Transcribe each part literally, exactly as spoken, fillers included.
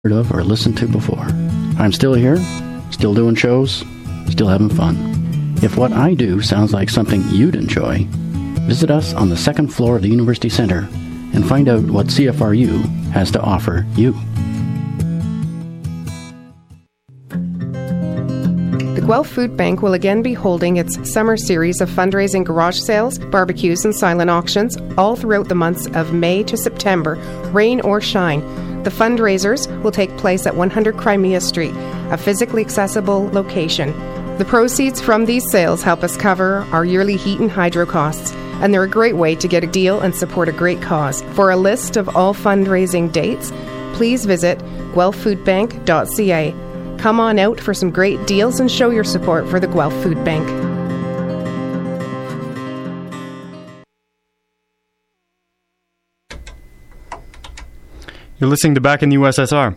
heard of or listened to before. I'm still here, still doing shows, still having fun. If what I do sounds like something you'd enjoy, visit us on the second floor of the University Center and find out what C F R U has to offer you. The Guelph Food Bank will again be holding its summer series of fundraising garage sales, barbecues, and silent auctions all throughout the months of May to September, rain or shine. The fundraisers will take place at one hundred Crimea Street, a physically accessible location. The proceeds from these sales help us cover our yearly heat and hydro costs, and they're a great way to get a deal and support a great cause. For a list of all fundraising dates, please visit guelph food bank dot c a. Come on out for some great deals and show your support for the Guelph Food Bank. You're listening to Back in the U S S R.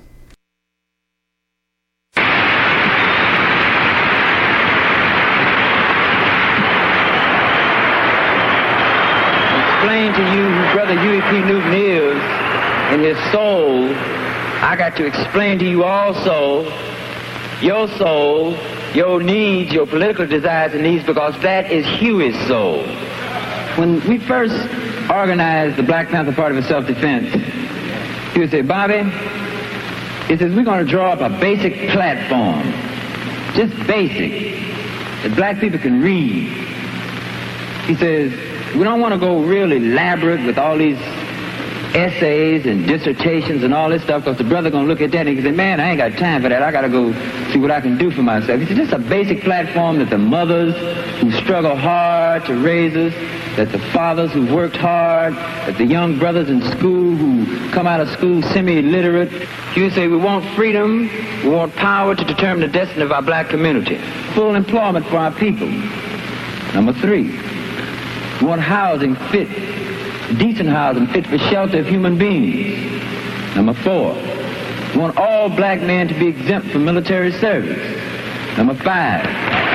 Explain to you who Brother Huey P. Newton is in his soul. I got to explain to you also your soul, your needs, your political desires and needs, because that is Huey's soul. When we first organized the Black Panther Party for Self-Defense, he would say, Bobby, he says, we're going to draw up a basic platform, just basic, that black people can read. He says, we don't want to go real elaborate with all these essays and dissertations and all this stuff, because the brother going to look at that and he say, man, I ain't got time for that. I got to go see what I can do for myself. He said, just a basic platform that the mothers who struggle hard to raise us, that the fathers who worked hard, that the young brothers in school who come out of school semi-illiterate. You say we want freedom, we want power to determine the destiny of our black community. Full employment for our people. Number three, we want housing fit, decent housing fit for shelter of human beings. Number four, we want all black men to be exempt from military service. Number five,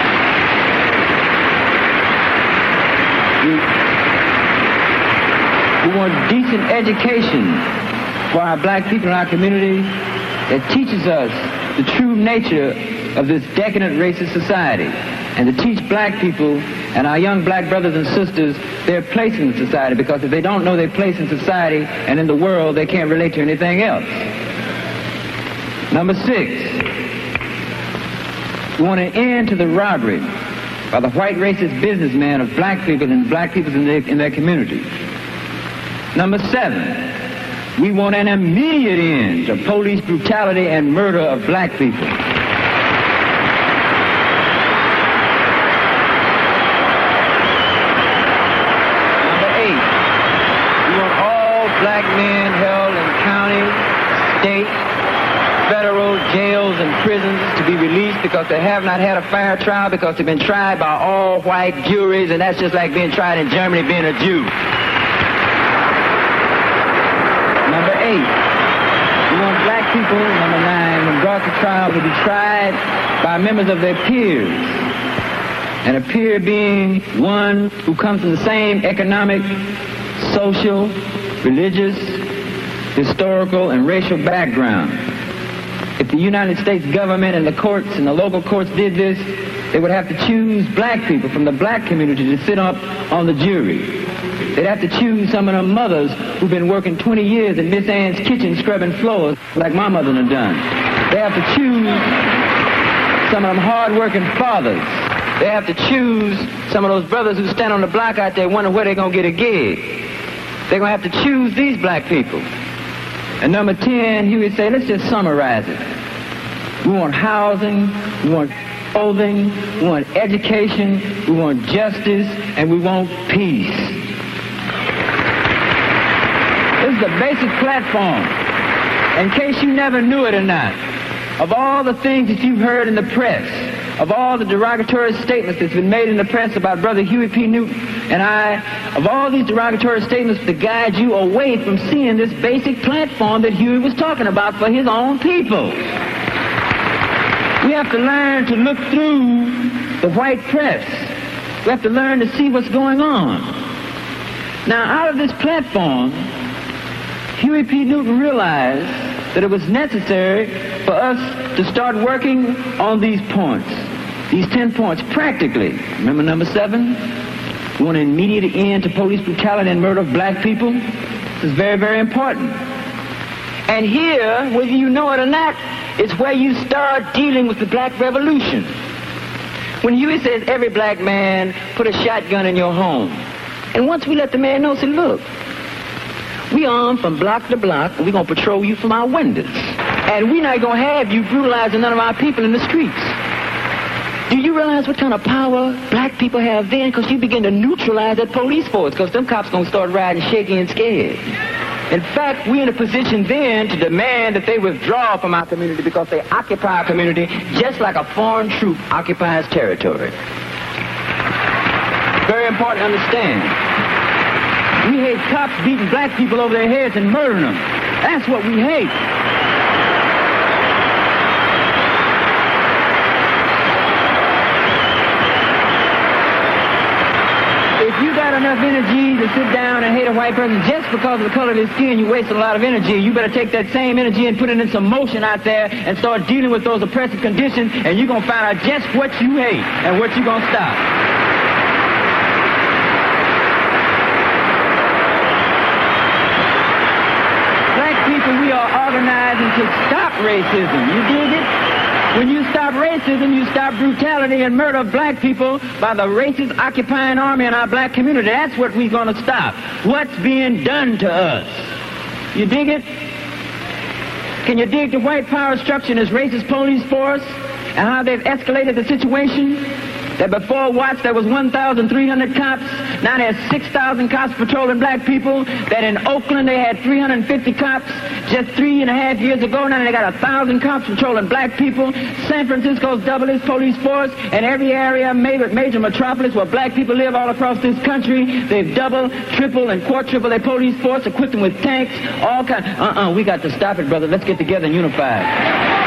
We, we want decent education for our black people in our community that teaches us the true nature of this decadent racist society, and to teach black people and our young black brothers and sisters their place in the society, because if they don't know their place in society and in the world, they can't relate to anything else. Number six, we want an end to the robbery by the white racist businessmen of black people and black people in their, in their community. Number seven, we want an immediate end to police brutality and murder of black people. Number eight, we want all black men held in county, state, federal jails and prisons to be released because they have not had a fair trial, because they've been tried by all white juries, and that's just like being tried in Germany being a Jew. Number eight, we want black people, number nine, when brought to trial, to be tried by members of their peers. And a peer being one who comes from the same economic, social, religious, historical, and racial background. If the United States government and the courts and the local courts did this, they would have to choose black people from the black community to sit up on the jury. They'd have to choose some of them mothers who've been working twenty years in Miss Ann's kitchen scrubbing floors like my mother done done. They have to choose some of them hard-working fathers. They have to choose some of those brothers who stand on the block out there wondering where they're going to get a gig. They're going to have to choose these black people. And number ten, he would say, let's just summarize it. We want housing, we want clothing, we want education, we want justice, and we want peace. This is the basic platform. In case you never knew it or not, of all the things that you've heard in the press, of all the derogatory statements that's been made in the press about Brother Huey P. Newton and I, of all these derogatory statements to guide you away from seeing this basic platform that Huey was talking about for his own people. We have to learn to look through the white press. We have to learn to see what's going on. Now, out of this platform, Huey P. Newton realized that it was necessary for us to start working on these points, these ten points, practically. Remember number seven? We want an immediate end to police brutality and murder of black people. This is very, very important. And here, whether you know it or not, is where you start dealing with the black revolution. When Huey says every black man put a shotgun in your home, and once we let the man know, say, look, we armed from block to block, and we're going to patrol you from our windows. And we're not going to have you brutalizing none of our people in the streets. Do you realize what kind of power black people have then? Because you begin to neutralize that police force, because them cops going to start riding shaky and scared. In fact, we're in a position then to demand that they withdraw from our community because they occupy our community just like a foreign troop occupies territory. Very important to understand. We hate cops beating black people over their heads and murdering them. That's what we hate. If you got enough energy to sit down and hate a white person just because of the color of their skin, you wasted a lot of energy. You better take that same energy and put it in some motion out there and start dealing with those oppressive conditions, and you're going to find out just what you hate and what you're going to stop. Black people, we are organizing to stop racism. You dig it? When you stop racism, you stop brutality and murder of black people by the racist occupying army in our black community. That's what we're going to stop. What's being done to us? You dig it? Can you dig the white power structure in this racist police force and how they've escalated the situation? That before Watts there was one thousand three hundred cops, now there's six thousand cops patrolling black people. That in Oakland they had three hundred fifty cops just three and a half years ago. Now they got a thousand cops patrolling black people. San Francisco's doubled its police force, and every area, major, major metropolis where black people live all across this country, they've doubled, tripled, and quadrupled their police force, equipped them with tanks, all kinds. Uh-uh, we got to stop it, brother. Let's get together and unify.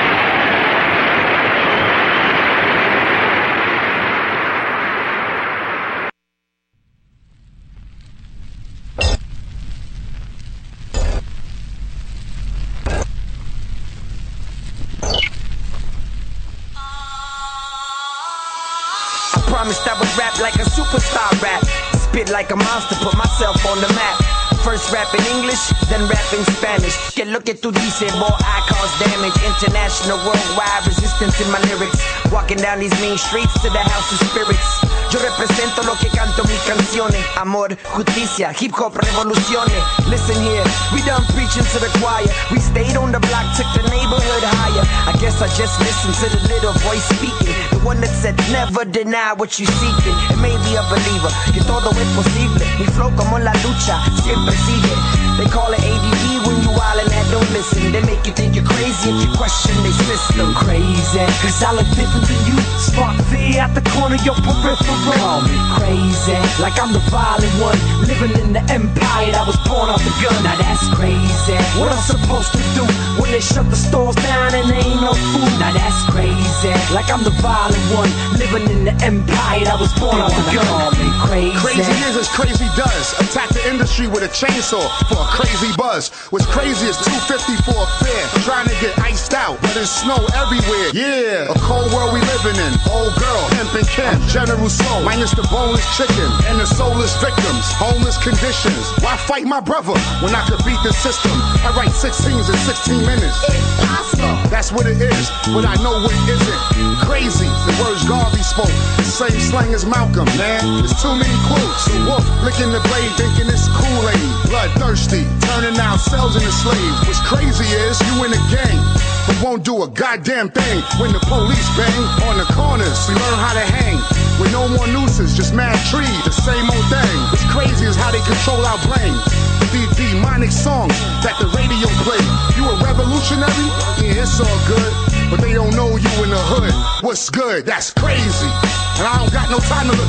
Promised I would rap like a superstar rap, spit like a monster, put myself on the map. First rap in English, then rap in Spanish. Que lo que tú dices, boy, I cause damage. International, worldwide, resistance in my lyrics. Walking down these main streets to the house of spirits. Yo represento lo que canto mis canciones. Amor, justicia, hip hop, revoluciones. Listen here, we done preaching to the choir. We stayed on the block, took the neighborhood higher. I guess I just listened to the little voice speaking. The one that said never deny what you're seeking. And maybe a believer, que todo es posible. Mi flow como la lucha, siempre sigue. They call it A D D when you wildin' and don't listen. They make you think you're crazy if you question their system. Crazy, cause I look different than you. Spark fear at the corner of your peripheral. Call me crazy, like I'm the violent one. Living in the empire that was born off the gun. Now that's crazy. What I'm supposed to do when they shut the stores down and there ain't no food? Now that's crazy, like I'm the violent one. Living in the empire that was born off the gun. Call me crazy. Crazy is as crazy does. Attack the industry with a chainsaw for a crazy buzz. What's crazy is two fifty for a fare. Trying to get iced out, but there's snow everywhere. Yeah, a cold world we living in. Old girl, hemp and Ken, General Soul, minus the boneless chicken and the soulless victims, homeless conditions. Why fight my brother when I could beat the system? I write sixteens in sixteen minutes. Impossible. That's what it is, but I know what it isn't. Crazy, the words Garvey spoke, the same slang as Malcolm. Man, there's too many quotes. The wolf licking the blade, thinking it's Kool-Aid. Bloodthirsty, turning ourselves into slaves. What's crazy is you in a gang, but won't do a goddamn thing when the police bang on the corners. We learn how to hang with no more nooses, just mad trees, the same old thing. What's crazy is how they control our brains. These demonic songs that the radio play. You a revolutionary? Yeah, it's all good, but they don't know you in the hood. What's good? That's crazy. And I don't got no time to look it.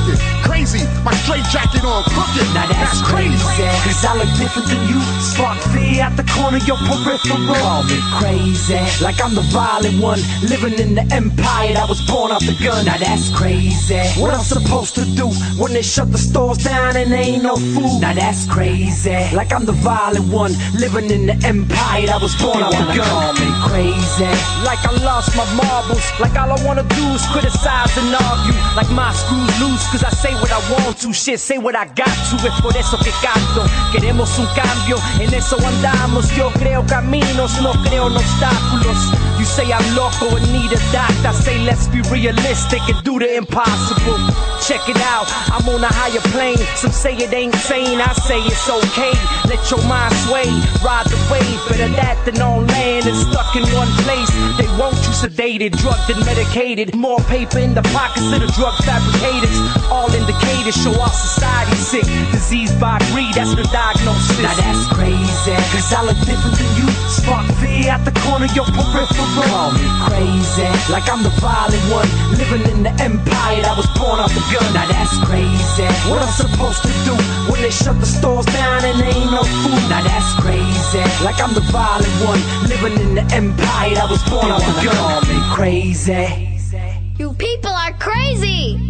crazy. My straight jacket on crooked. Now that's, that's crazy, cause I look different than you. Spark fear at the corner of your peripheral. Call me crazy, like I'm the violent one, living in the empire that was born off the gun. Now that's crazy. What I'm supposed to do when they shut the stores down and there ain't no food? Now that's crazy, like I'm the violent one, living in the empire that was born off the gun. Call me crazy, like I lost my marbles, like all I wanna do is criticize and argue, like my screws loose cause I say what I want to, shit, say what I got to. Es por eso que canto, queremos un cambio, en eso andamos. Yo creo caminos, no creo en obstáculos. You say I'm loco and need a doctor, I say let's be realistic and do the impossible. Check it out, I'm on a higher plane. Some say it ain't sane, I say it's okay. Let your mind sway, ride the wave. Better that than on land and stuck in one place. They want you sedated, drugged and medicated. More paper in the pockets of the drug fabricators. All indicators show our society sick. Disease by greed, that's the diagnosis. Now that's crazy, cause I look different than you. Spark fear at the corner of your peripheral. Call me crazy, like I'm the violent one, living in the empire that was born off the gun. Now that's crazy. What I'm supposed to do when they shut the stores down and there ain't no food? Now that's crazy, like I'm the violent one, living in the empire that was born off the gun. Call me crazy. You people are crazy.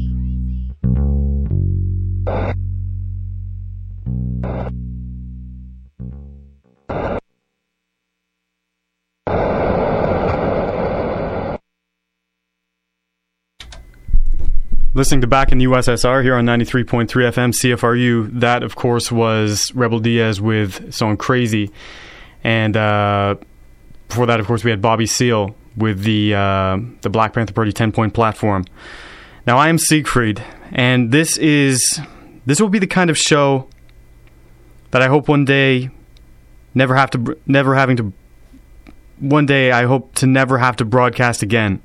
Listening to Back in the U S S R here on ninety-three point three F M C F R U. That, of course, was Rebel Diaz with song Crazy. And uh, before that, of course, we had Bobby Seale with the uh, the Black Panther Party ten-point platform. Now, I am Siegfried, and this is this will be the kind of show that I hope one day never have to never having to one day I hope to never have to broadcast again.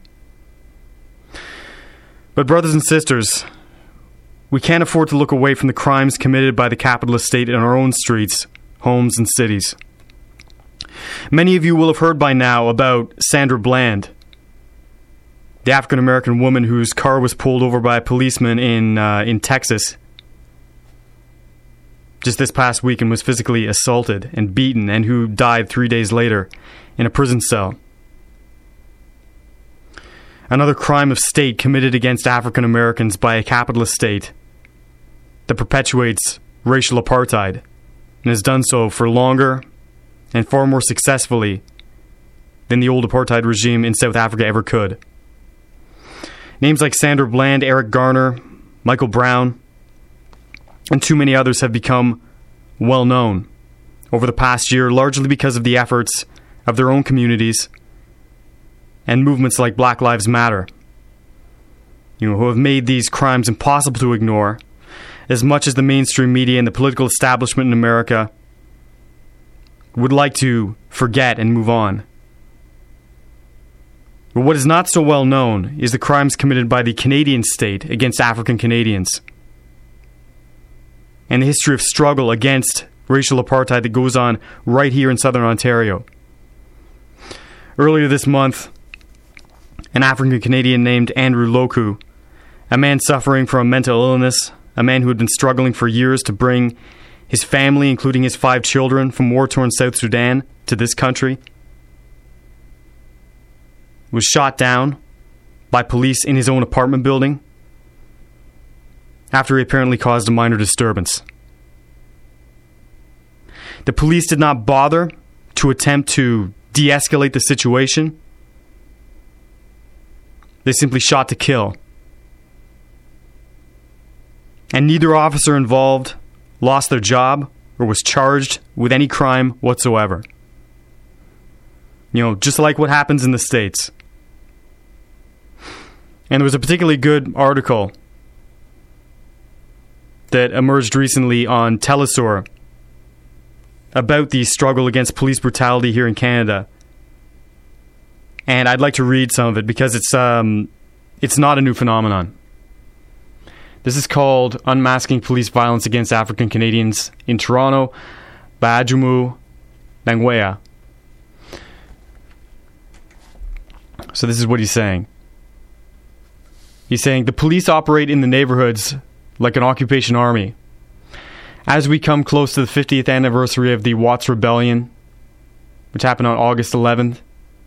But brothers and sisters, we can't afford to look away from the crimes committed by the capitalist state in our own streets, homes, and cities. Many of you will have heard by now about Sandra Bland, the African-American woman whose car was pulled over by a policeman in uh, in Texas just this past week and was physically assaulted and beaten, and who died three days later in a prison cell. Another crime of state committed against African Americans by a capitalist state that perpetuates racial apartheid and has done so for longer and far more successfully than the old apartheid regime in South Africa ever could. Names like Sandra Bland, Eric Garner, Michael Brown, and too many others have become well known over the past year, largely because of the efforts of their own communities and movements like Black Lives Matter, you know, who have made these crimes impossible to ignore, as much as the mainstream media and the political establishment in America would like to forget and move on. But what is not so well known is the crimes committed by the Canadian state against African Canadians, and the history of struggle against racial apartheid that goes on right here in southern Ontario. Earlier this month, an African Canadian named Andrew Loku, a man suffering from a mental illness, a man who had been struggling for years to bring his family, including his five children, from war-torn South Sudan to this country, was shot down by police in his own apartment building after he apparently caused a minor disturbance. The police did not bother to attempt to de-escalate the situation. They simply shot to kill. And neither officer involved lost their job or was charged with any crime whatsoever. You know, just like what happens in the States. And there was a particularly good article that emerged recently on Telesur about the struggle against police brutality here in Canada. And I'd like to read some of it because it's um, it's not a new phenomenon. This is called Unmasking Police Violence Against African Canadians in Toronto by Ajumu Nangwea. So this is what he's saying. He's saying the police operate in the neighborhoods like an occupation army. As we come close to the fiftieth anniversary of the Watts Rebellion, which happened on August eleventh,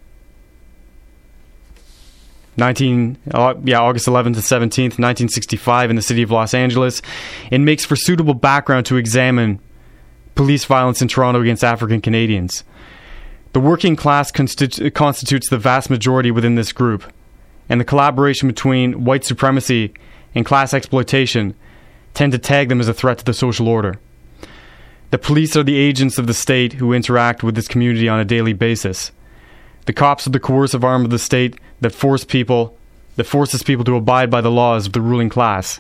nineteen uh, yeah August eleventh to seventeenth, nineteen sixty-five, in the city of Los Angeles, it makes for suitable background to examine police violence in Toronto against African Canadians. The working class constitu- constitutes the vast majority within this group, and the collaboration between white supremacy and class exploitation tend to tag them as a threat to the social order. The police are the agents of the state who interact with this community on a daily basis. The cops are the coercive arm of the state that force people, that forces people to abide by the laws of the ruling class.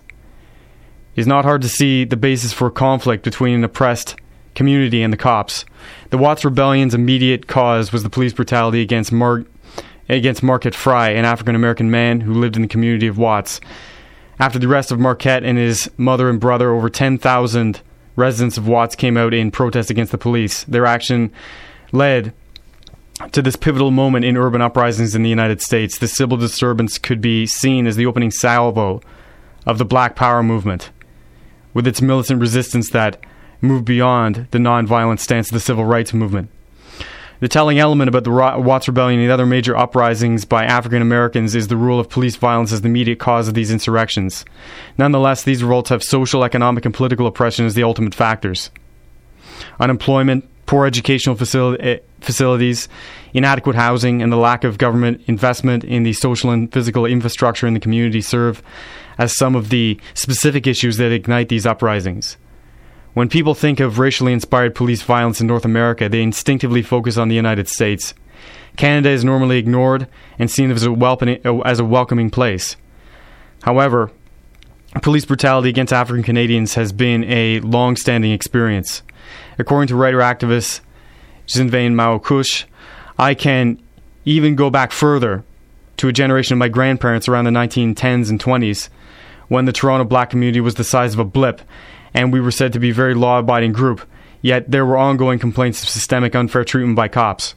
It is not hard to see the basis for conflict between an oppressed community and the cops. The Watts Rebellion's immediate cause was the police brutality against Mar- against Marquette Fry, an African-American man who lived in the community of Watts. After the arrest of Marquette and his mother and brother, over ten thousand residents of Watts came out in protest against the police. Their action led to this pivotal moment in urban uprisings in the United States. This civil disturbance could be seen as the opening salvo of the Black Power movement, with its militant resistance that moved beyond the nonviolent stance of the civil rights movement. The telling element about the Watts Rebellion and the other major uprisings by African Americans is the rule of police violence as the immediate cause of these insurrections. Nonetheless, these revolts have social, economic, and political oppression as the ultimate factors. Unemployment, poor educational facil- facilities, inadequate housing, and the lack of government investment in the social and physical infrastructure in the community serve as some of the specific issues that ignite these uprisings. When people think of racially inspired police violence in North America, they instinctively focus on the United States. Canada is normally ignored and seen as a, welcoming, as a welcoming place. However, police brutality against African Canadians has been a long-standing experience. According to writer-activist Zinvain Mao-Kush, I can even go back further to a generation of my grandparents around the nineteen tens and twenties, when the Toronto black community was the size of a blip, and we were said to be a very law-abiding group, yet there were ongoing complaints of systemic unfair treatment by cops.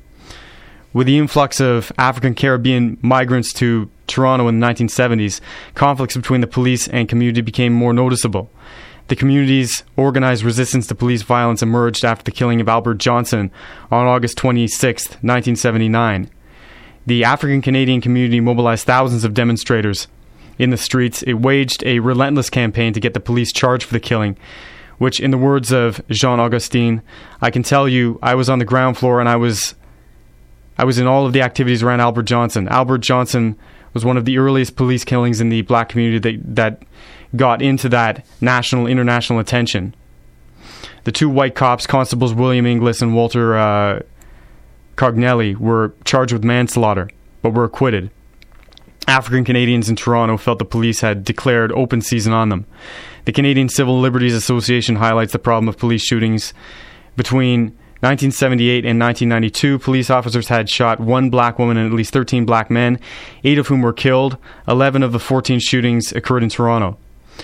With the influx of African Caribbean migrants to Toronto in the nineteen seventies, conflicts between the police and community became more noticeable. The community's organized resistance to police violence emerged after the killing of Albert Johnson on August twenty-sixth, nineteen seventy-nine. The African Canadian community mobilized thousands of demonstrators in the streets. It waged a relentless campaign to get the police charged for the killing, which, in the words of Jean Augustine, I can tell you, I was on the ground floor and I was I was in all of the activities around Albert Johnson. Albert Johnson was one of the earliest police killings in the black community that, that got into that national, international attention. The two white cops, Constables William Inglis and Walter uh, Cognelli, were charged with manslaughter, but were acquitted. African Canadians in Toronto felt the police had declared open season on them. The Canadian Civil Liberties Association highlights the problem of police shootings. Between nineteen seventy-eight and nineteen ninety-two, police officers had shot one black woman and at least thirteen black men, eight of whom were killed. eleven of the fourteen shootings occurred in Toronto.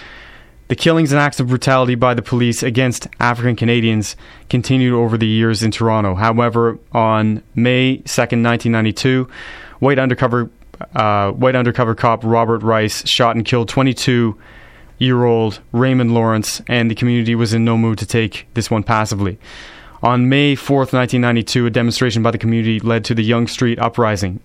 The killings and acts of brutality by the police against African Canadians continued over the years in Toronto. However, on May second, nineteen ninety-two, white undercover Uh, white undercover cop Robert Rice shot and killed twenty-two-year-old Raymond Lawrence, and the community was in no mood to take this one passively. On May fourth, nineteen ninety-two, a demonstration by the community led to the Yonge Street Uprising.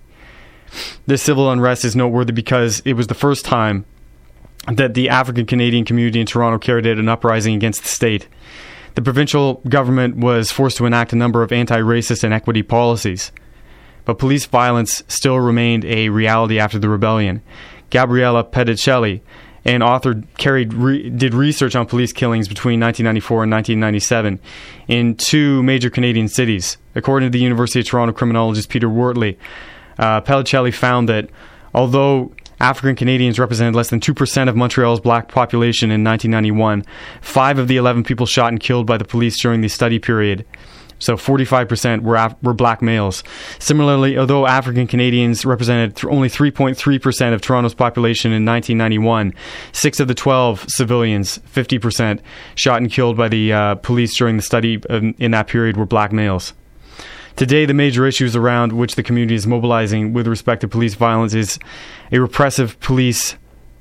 This civil unrest is noteworthy because it was the first time that the African Canadian community in Toronto carried out an uprising against the state. The provincial government was forced to enact a number of anti-racist and equity policies, but police violence still remained a reality after the rebellion. Gabriella Pedicelli, an author, carried re- did research on police killings between nineteen ninety-four and nineteen ninety-seven in two major Canadian cities. According to the University of Toronto criminologist Peter Wortley, uh, Pedicelli found that although African Canadians represented less than two percent of Montreal's black population in nineteen ninety-one, five of the eleven people shot and killed by the police during the study period, so forty-five percent were Af- were black males. Similarly, although African Canadians represented th- only three point three percent of Toronto's population in nineteen ninety-one, six of the twelve civilians, fifty percent, shot and killed by the uh, police during the study in, in that period were black males. Today, the major issues around which the community is mobilizing with respect to police violence is a repressive police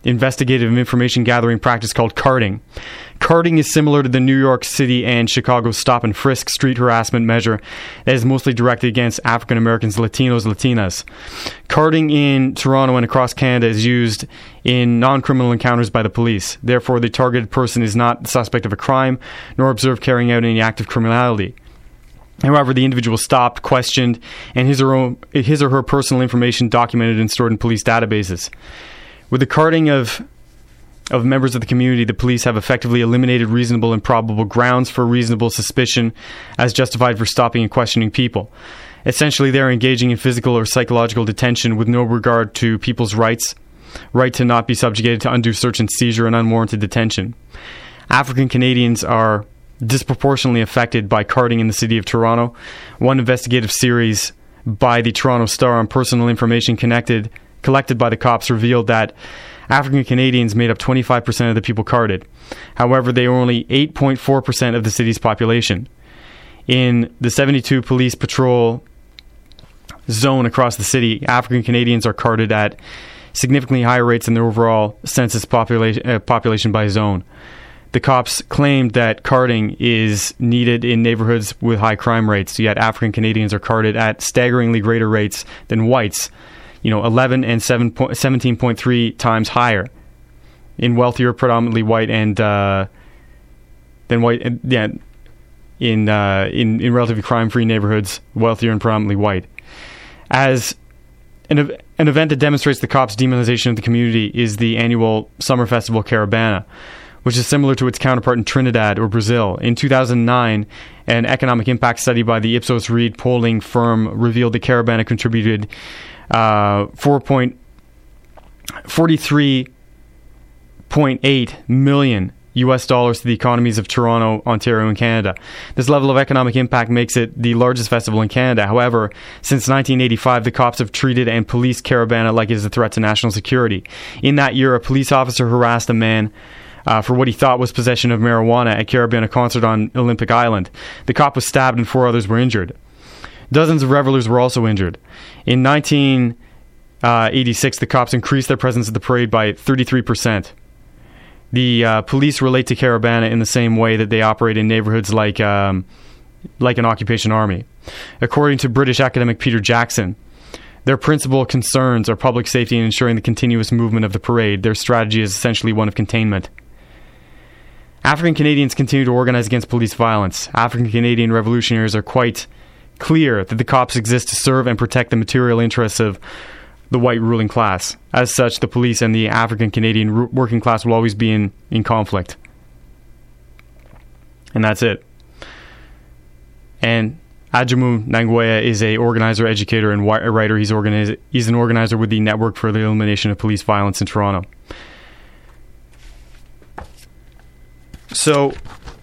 investigative information gathering practice called carding. Carding is similar to the New York City and Chicago stop and frisk street harassment measure that is mostly directed against African Americans, Latinos, Latinas. Carding in Toronto and across Canada is used in non-criminal encounters by the police. Therefore, the targeted person is not the suspect of a crime, nor observed carrying out any act of criminality. However, the individual stopped, questioned, and his or, own, his or her personal information documented and stored in police databases. With the carding of of members of the community, the police have effectively eliminated reasonable and probable grounds for reasonable suspicion as justified for stopping and questioning people. Essentially, they're engaging in physical or psychological detention with no regard to people's rights, right to not be subjugated to undue search and seizure and unwarranted detention. African Canadians are disproportionately affected by carding in the city of Toronto. One investigative series by the Toronto Star on personal information connected collected by the cops revealed that African Canadians made up twenty-five percent of the people carded. However, they are only eight point four percent of the city's population. In the seventy-two police patrol zone across the city, African Canadians are carded at significantly higher rates than the overall census population, uh, population by zone. The cops claimed that carding is needed in neighborhoods with high crime rates, yet African Canadians are carded at staggeringly greater rates than whites, you know, eleven and seventeen point three times higher in wealthier, predominantly white and uh, than white, and, yeah, in, uh, in in relatively crime-free neighborhoods, wealthier and predominantly white. As an an event that demonstrates the cops' demonization of the community is the annual summer festival Caribana, which is similar to its counterpart in Trinidad or Brazil. In two thousand nine, an economic impact study by the Ipsos Reid polling firm revealed that Caribana contributed uh, four forty-three point eight million U S dollars to the economies of Toronto, Ontario, and Canada. This level of economic impact makes it the largest festival in Canada. However, since nineteen eighty-five, the cops have treated and policed Caribana like it is a threat to national security. In that year, a police officer harassed a man Uh, for what he thought was possession of marijuana at Caribana concert on Olympic Island. The cop was stabbed and four others were injured. Dozens of revelers were also injured. In nineteen eighty-six, the cops increased their presence at the parade by thirty-three percent. The uh, police relate to Caribana in the same way that they operate in neighborhoods like um, like an occupation army. According to British academic Peter Jackson, their principal concerns are public safety and ensuring the continuous movement of the parade. Their strategy is essentially one of containment. African Canadians continue to organize against police violence. African Canadian revolutionaries are quite clear that the cops exist to serve and protect the material interests of the white ruling class. As such, the police and the African Canadian ru- working class will always be in, in conflict. And that's it. And Ajamu Nangwea is a organizer, educator, and writer. He's, organize- he's an organizer with the Network for the Elimination of Police Violence in Toronto. So,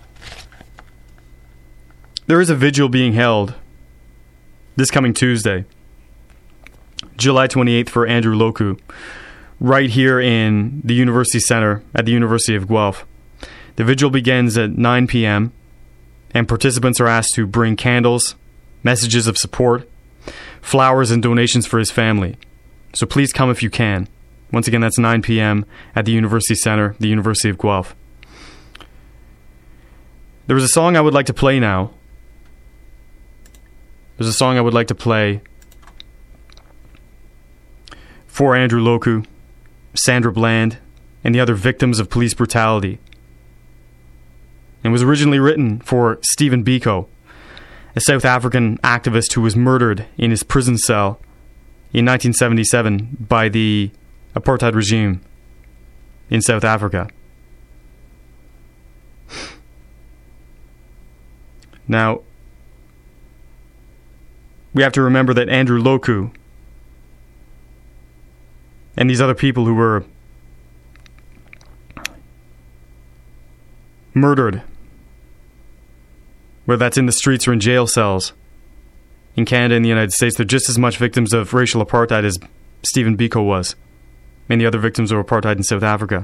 there is a vigil being held this coming Tuesday, July twenty-eighth, for Andrew Loku, right here in the University Centre at the University of Guelph. The vigil begins at nine p.m., and participants are asked to bring candles, messages of support, flowers, and donations for his family. So please come if you can. Once again, that's nine p.m. at the University Centre, the University of Guelph. There was a song I would like to play now. There's a song I would like to play for Andrew Loku, Sandra Bland, and the other victims of police brutality. It was originally written for Stephen Biko, a South African activist who was murdered in his prison cell in nineteen seventy-seven by the apartheid regime in South Africa. Now, we have to remember that Andrew Loku and these other people who were murdered, whether that's in the streets or in jail cells, in Canada and the United States, they're just as much victims of racial apartheid as Stephen Biko was, and the other victims of apartheid in South Africa.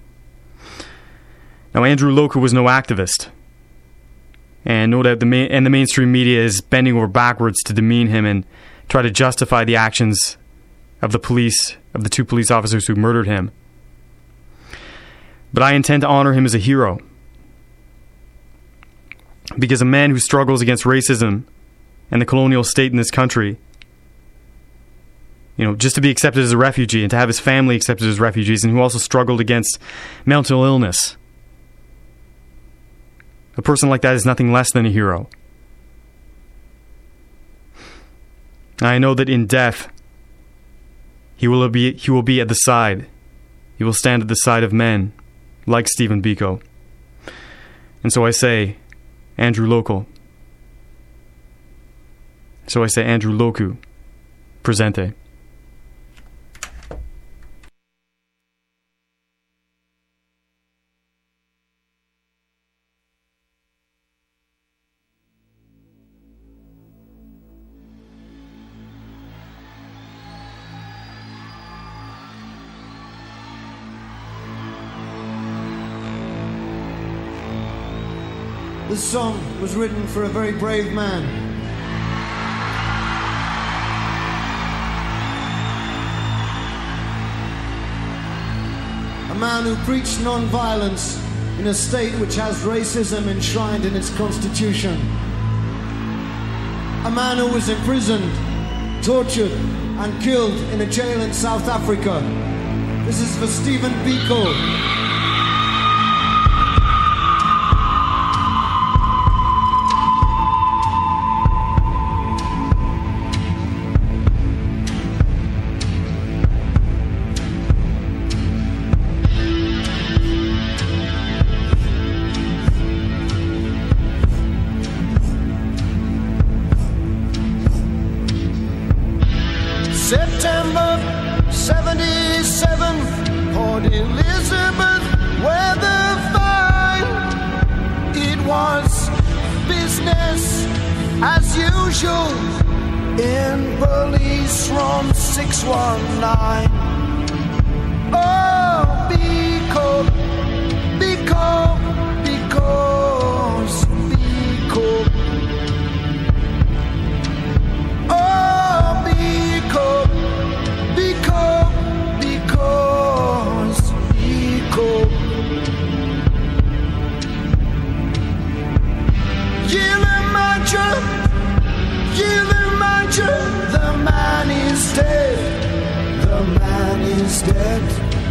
Now, Andrew Loku was no activist, and no doubt the main, and the mainstream media is bending over backwards to demean him and try to justify the actions of the police, of the two police officers who murdered him. But I intend to honor him as a hero. Because a man who struggles against racism and the colonial state in this country, you know, just to be accepted as a refugee and to have his family accepted as refugees, and who also struggled against mental illness, a person like that is nothing less than a hero. I know that in death, he will be he will be at the side. He will stand at the side of men like Stephen Biko. And so I say, Andrew Local. So I say, Andrew Loku, presente. This song was written for a very brave man. A man who preached non-violence in a state which has racism enshrined in its constitution. A man who was imprisoned, tortured, and killed in a jail in South Africa. This is for Stephen Biko. September seventy-seven, Port Elizabeth, weather fine. It was business as usual in police room six one nine. Oh, Biko, Biko, because Biko. Oh, Biko, Biko, because Biko. Kilimanjaro, Kilimanjaro, the man is dead, the man is dead.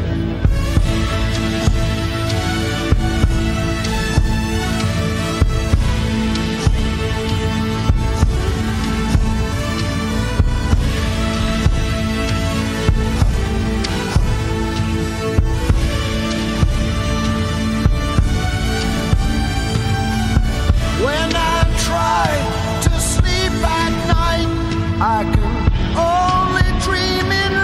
When I try to sleep at night, I can only dream in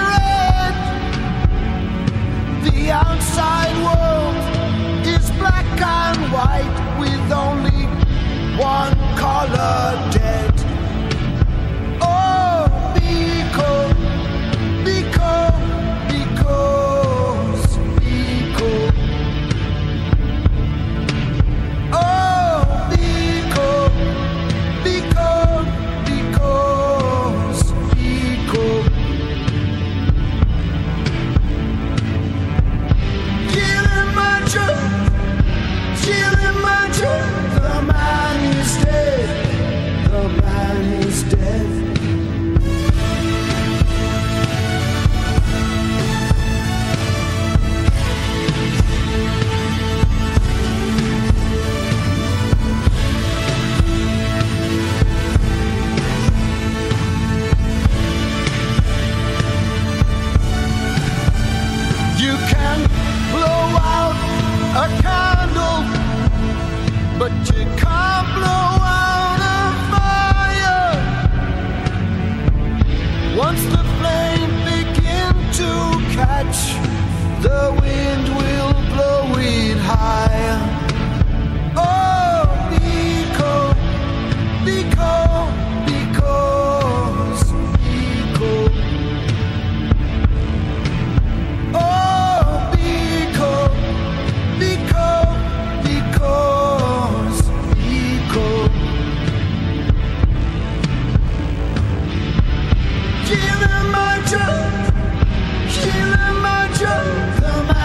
red. The outside world is black and white with only one color dead. Oh, Biko, Biko, because Biko. Oh, Biko, Biko, because Biko. Kilimanjaro, Kilimanjaro, the man is dead, the man is dead. You can blow out a candle, but you can't blow out a fire. Once the flame begins to catch, the wind will blow it higher. Oh, Biko, Biko, because Biko. Oh, Biko, Biko, because Biko. Kilimanjaro, Kilimanjaro, the man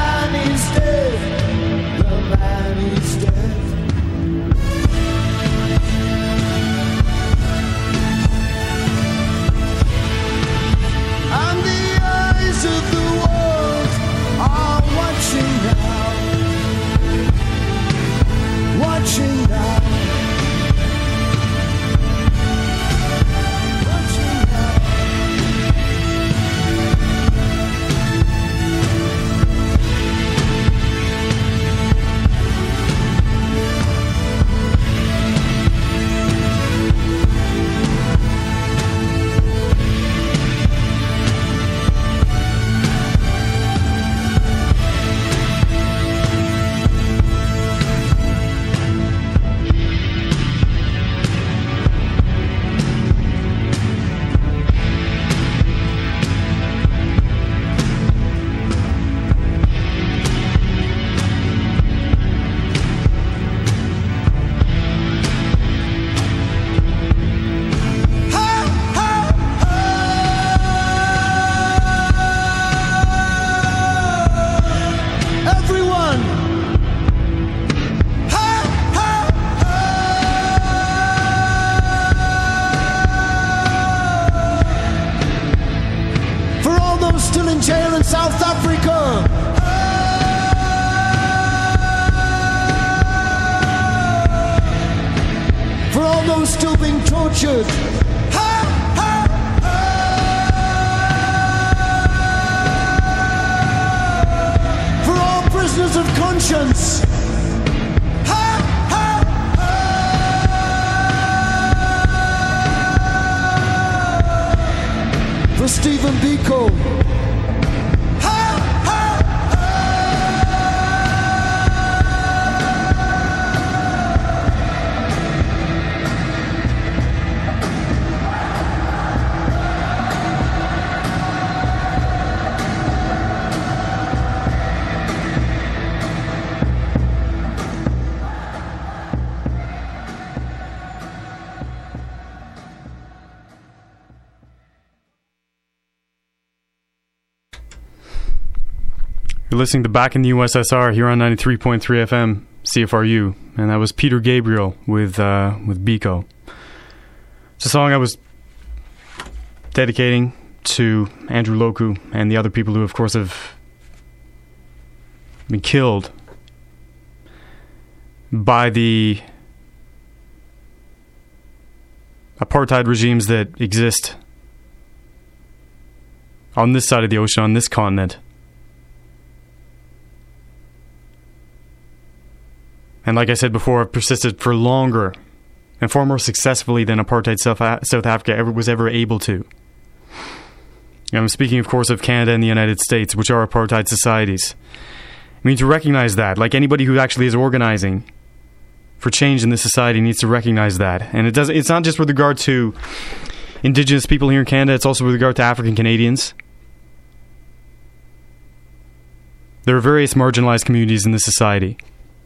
still in jail in South Africa. For all those still being tortured. For all prisoners of conscience. For Stephen Biko. You're listening to Back in the U S S R here on ninety-three point three F M C F R U, and that was Peter Gabriel with uh, with Biko. It's a song I was dedicating to Andrew Loku and the other people who, of course, have been killed by the apartheid regimes that exist on this side of the ocean, on this continent. And like I said before, I've persisted for longer and far more successfully than apartheid South, South Africa ever was ever able to. And I'm speaking, of course, of Canada and the United States, which are apartheid societies. I mean, to recognize that, like anybody who actually is organizing for change in this society needs to recognize that. And it does. It's not just with regard to Indigenous people here in Canada, it's also with regard to African Canadians. There are various marginalized communities in this society,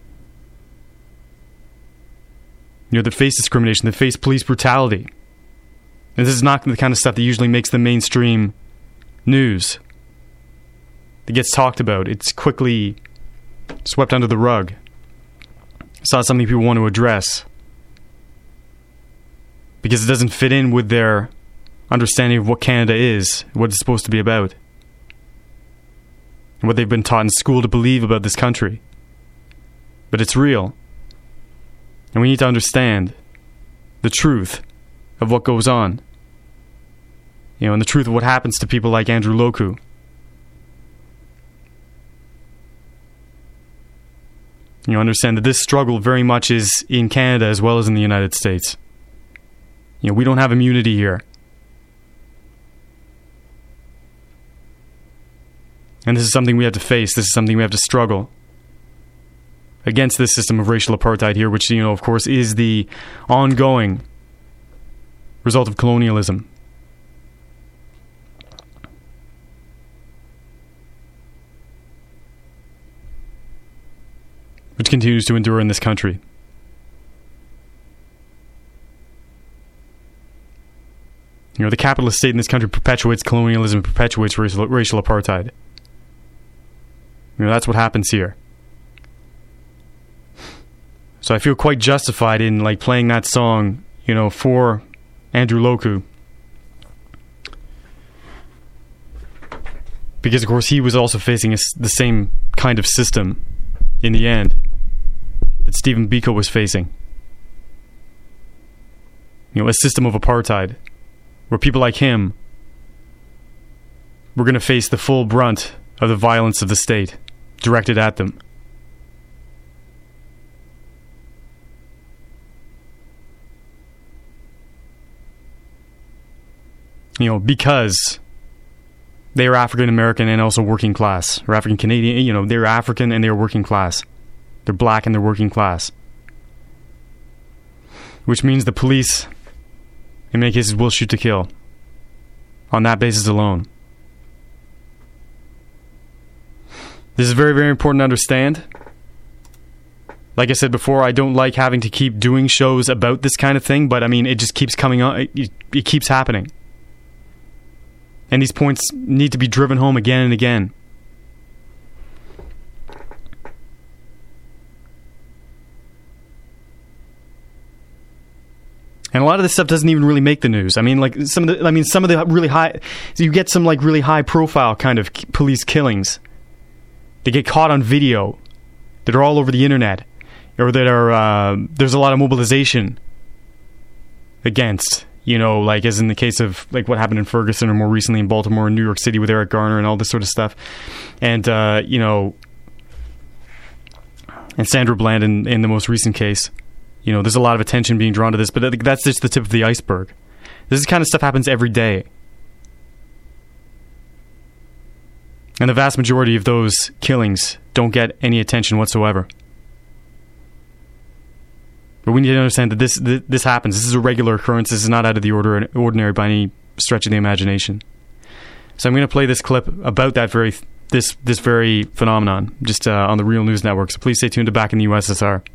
you know, that face discrimination, that face police brutality. And this is not the kind of stuff that usually makes the mainstream news, that gets talked about. It's quickly swept under the rug. It's not something people want to address because it doesn't fit in with their understanding of what Canada is, what it's supposed to be about, and what they've been taught in school to believe about this country. But it's real. And we need to understand the truth of what goes on. You know, and the truth of what happens to people like Andrew Loku. You know, understand that this struggle very much is in Canada as well as in the United States. You know, we don't have immunity here. And this is something we have to face. This is something we have to struggle against this system of racial apartheid here, which, you know, of course, is the ongoing result of colonialism. Which continues to endure in this country. You know, the capitalist state in this country perpetuates colonialism, perpetuates racial, racial apartheid. You know, that's what happens here. So I feel quite justified in like playing that song, you know, for Andrew Loku, because of course he was also facing a, the same kind of system in the end that Stephen Biko was facing. You know, a system of apartheid where people like him were going to face the full brunt of the violence of the state directed at them. You know, because they are African American and also working class, or African Canadian. You know, they're African and they're working class. They're black and they're working class. Which means the police, in many cases, will shoot to kill on that basis alone. This is very, very important to understand. Like I said before, I don't like having to keep doing shows about this kind of thing, but I mean, it just keeps coming on. It, it keeps happening. And these points need to be driven home again and again. And a lot of this stuff doesn't even really make the news. I mean, like some of the, I mean, some of the really high, you get some like really high profile kind of police killings. They get caught on video that are all over the internet, or that are uh, there's a lot of mobilization against. You know, like as in the case of like what happened in Ferguson, or more recently in Baltimore and New York City with Eric Garner and all this sort of stuff, and uh, you know, and Sandra Bland in, in the most recent case. You know, there's a lot of attention being drawn to this, but I think that's just the tip of the iceberg. This kind of stuff happens every day. And the vast majority of those killings don't get any attention whatsoever. But we need to understand that this this, this happens. This is a regular occurrence. This is not out of the order, ordinary by any stretch of the imagination. So I'm going to play this clip about that very this this very phenomenon just uh, on the Real News Network. So please stay tuned to Back in the U S S R.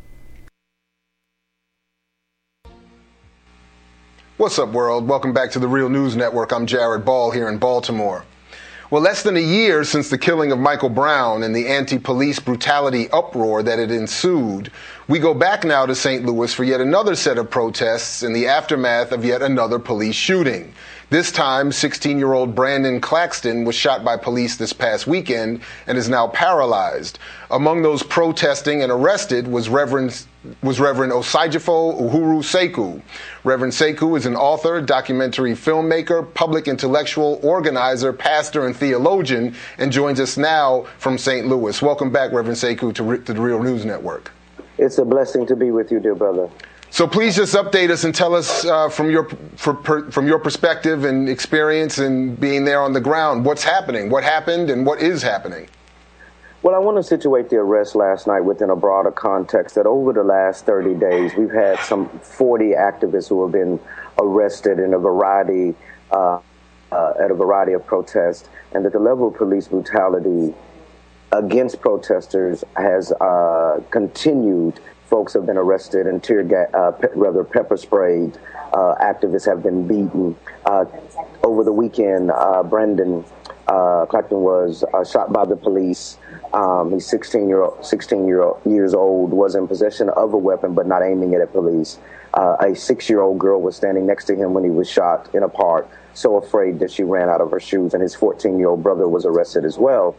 What's up, world? Welcome back to the Real News Network. I'm Jared Ball here in Baltimore. Well, less than a year since the killing of Michael Brown and the anti-police brutality uproar that had ensued, we go back now to Saint Louis for yet another set of protests in the aftermath of yet another police shooting. This time, sixteen-year-old Brandon Claxton was shot by police this past weekend and is now paralyzed. Among those protesting and arrested was Reverend was Reverend Osajifo Uhuru Seku. Reverend Seku is an author, documentary filmmaker, public intellectual, organizer, pastor, and theologian, and joins us now from Saint Louis. Welcome back, Reverend Seku, to, to the Real News Network. It's a blessing to be with you, dear brother. So please just update us and tell us uh, from your for, per, from your perspective and experience and being there on the ground, what's happening, what happened, and what is happening. Well, I want to situate the arrest last night within a broader context that over the last thirty days, we've had some forty activists who have been arrested in a variety, uh, uh, at a variety of protests, and that the level of police brutality against protesters has uh, continued. Folks have been arrested and tear gas, uh, pe- rather pepper sprayed. Uh, activists have been beaten. Uh, over the weekend, uh, Brandon uh, Claxton was uh, shot by the police. Um, he's sixteen year old, sixteen year old, years old, was in possession of a weapon but not aiming it at police. Uh, a six-year-old girl was standing next to him when he was shot in a park, so afraid that she ran out of her shoes, and his fourteen-year-old brother was arrested as well.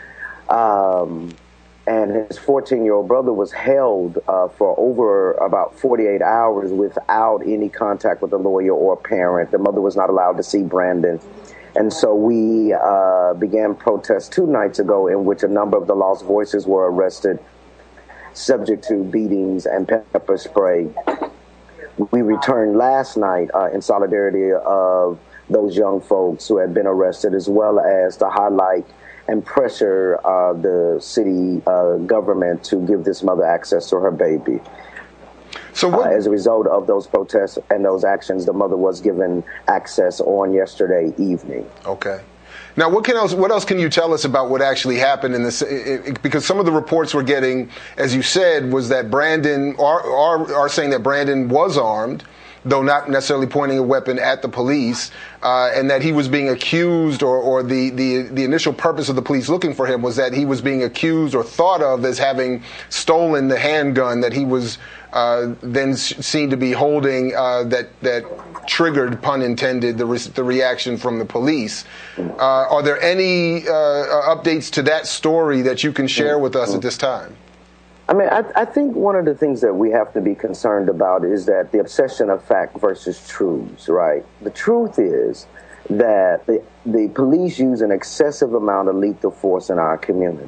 Um, and his fourteen-year-old brother was held uh, for over about forty-eight hours without any contact with a lawyer or a parent. The mother was not allowed to see Brandon. And so we uh, began protests two nights ago in which a number of the Lost Voices were arrested, subject to beatings and pepper spray. We returned last night uh, in solidarity of those young folks who had been arrested, as well as to highlight and pressure uh, the city uh, government to give this mother access to her baby. So what, uh, as a result of those protests and those actions, the mother was given access on yesterday evening. Okay. Now, what can else? What else can you tell us about what actually happened in this? It, it, because some of the reports we're getting, as you said, was that Brandon are, are are saying that Brandon was armed, though not necessarily pointing a weapon at the police, uh, and that he was being accused, or, or the, the, the initial purpose of the police looking for him was that he was being accused or thought of as having stolen the handgun that he was uh, then seen to be holding, uh, that that triggered, pun intended, the, re- the reaction from the police. Uh, are there any uh, updates to that story that you can share with us at this time? I mean, I, I think one of the things that we have to be concerned about is that the obsession of fact versus truths, right? The truth is that the, the police use an excessive amount of lethal force in our community,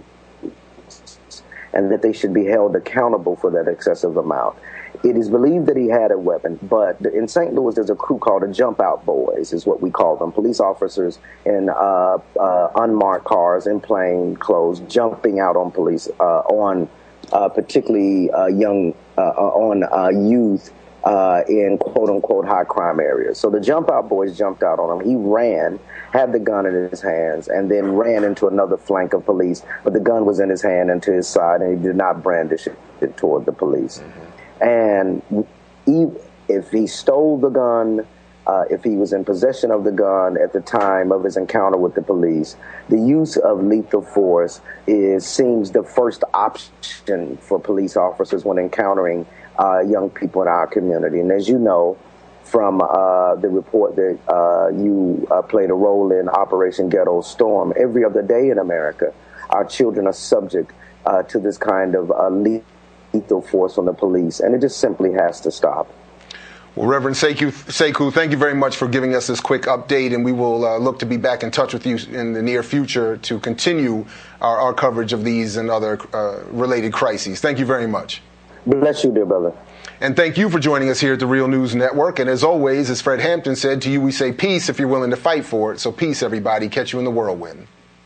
and that they should be held accountable for that excessive amount. It is believed that he had a weapon, but in Saint Louis, there's a crew called the Jump Out Boys, is what we call them. Police officers in uh, uh, unmarked cars, in plain clothes, jumping out on police, uh, on uh, particularly uh, young, uh, on uh, youth uh, in quote-unquote high-crime areas. So the Jump Out Boys jumped out on him. He ran, had the gun in his hands, and then ran into another flank of police, but the gun was in his hand and to his side, and he did not brandish it toward the police. Mm-hmm. And if he stole the gun, uh, if he was in possession of the gun at the time of his encounter with the police, the use of lethal force is seems the first option for police officers when encountering uh, young people in our community. And as you know, from uh, the report that uh, you uh, played a role in, Operation Ghetto Storm, every other day in America, our children are subject uh, to this kind of uh, lethal force on the police, and it just simply has to stop. Well, Reverend Sekou, Sekou, thank you very much for giving us this quick update, and we will uh, look to be back in touch with you in the near future to continue our, our coverage of these and other uh, related crises. Thank you very much. Bless you, dear brother. And thank you for joining us here at the Real News Network. And as always, as Fred Hampton said, to you we say peace if you're willing to fight for it. So peace, everybody. Catch you in the whirlwind.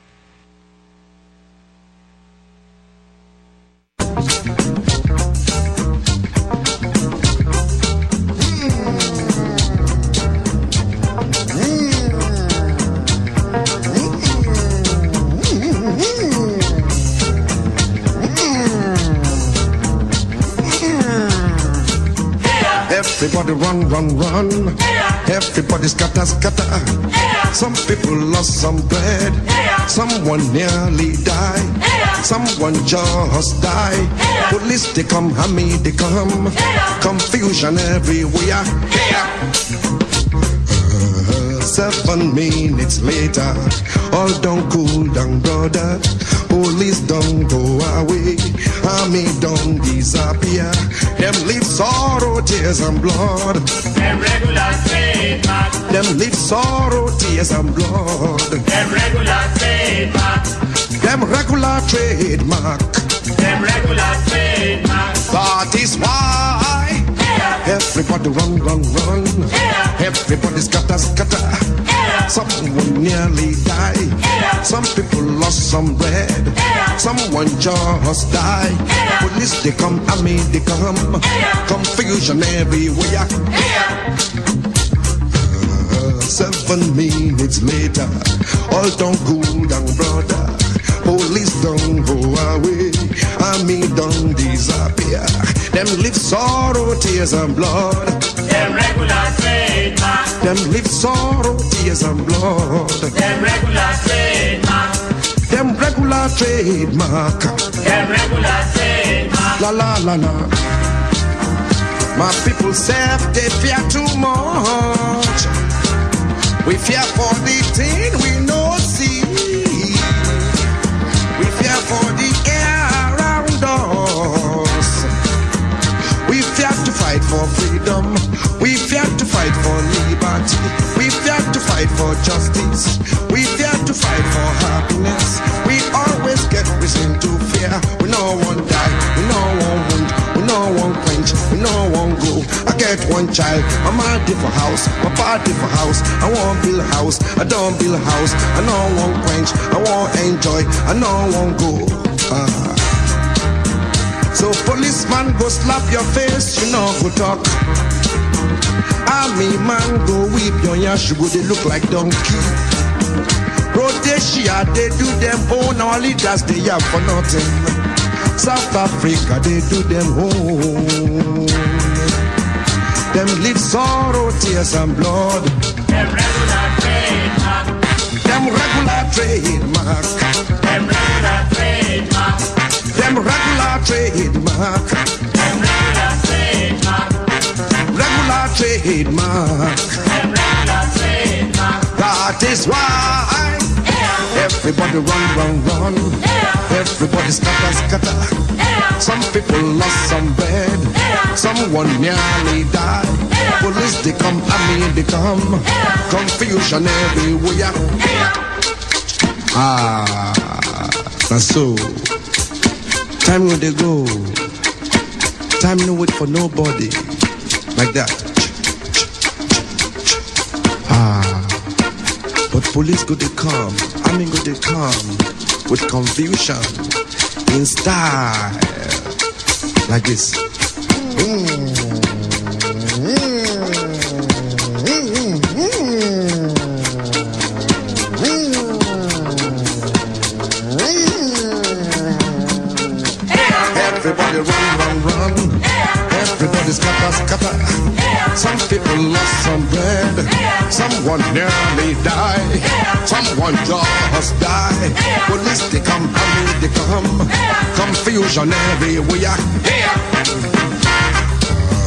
Everybody run, run, run. Yeah. Everybody scatter, scatter. Yeah. Some people lost some bread. Yeah. Someone nearly died. Yeah. Someone just died. Yeah. Police, they come, Hammy, they come. Yeah. Confusion everywhere. Yeah. Uh, seven minutes later, all don't cool down, brother. Police don't go away. Army don't disappear. Them leave sorrow, tears and blood. Them regular trademark. Them leave sorrow, tears and blood. Them regular trademark. Them regular trademark. Them regular trademark. That is why yeah. Everybody run, run, run. Yeah. Everybody scatter, scatter. Yeah. Someone nearly died. Yeah. Some people lost some bread. Yeah. Someone just died. Yeah. Police, they come, army, they come. Yeah. Confusion everywhere. Yeah. Uh, seven minutes later, all don't cool down, brother. Police don't go away. Army don't disappear. Them live sorrow, tears and blood. Them regular trademark. Them live sorrow, tears and blood. Them regular trademark. Them regular trademark. Them regular trademark. La la la la. My people say they fear too much. We fear for the thing we know see. We fear for the air around us. We fear to fight for freedom. We fear to fight for liberty. We fear to fight for justice. We fear to fight for happiness. We always get reason to fear. We no one die. We no one wound. We no one quench. We no one go. I get one child. My mom did for house. My pa did for house. I want build a house. I don't build a house. I no one quench. I want enjoy. I no one go. Ah. So policeman go slap your face. You know go talk. Army man go whip your yash. You go they look like donkey. Rhodesia they do them own. Our leaders they have for nothing. South Africa they do them home. Them live sorrow, tears and blood. Them regular trademark. Them regular trademark. Them regular trademark. Them regular trademark. Them regular trademark. Regular trademark. Them regular trademark. That is why yeah. Everybody run, run, run. Yeah. Everybody scatter, scatter. Yeah. Some people lost some bread. Yeah. Someone nearly died. Yeah. Police they come, army they come. Yeah. Confusion everywhere. Yeah. Ah, that's so. Time when they go. Time no wait for nobody. Like that. Ah. But police go they come, army go they come with confusion in style like this. Mm. Everybody run, run, run. Everybody scatter, scatter. Some people lost some bread. Someone nearly died. Someone just died. Police they come, army they come. Confusion everywhere.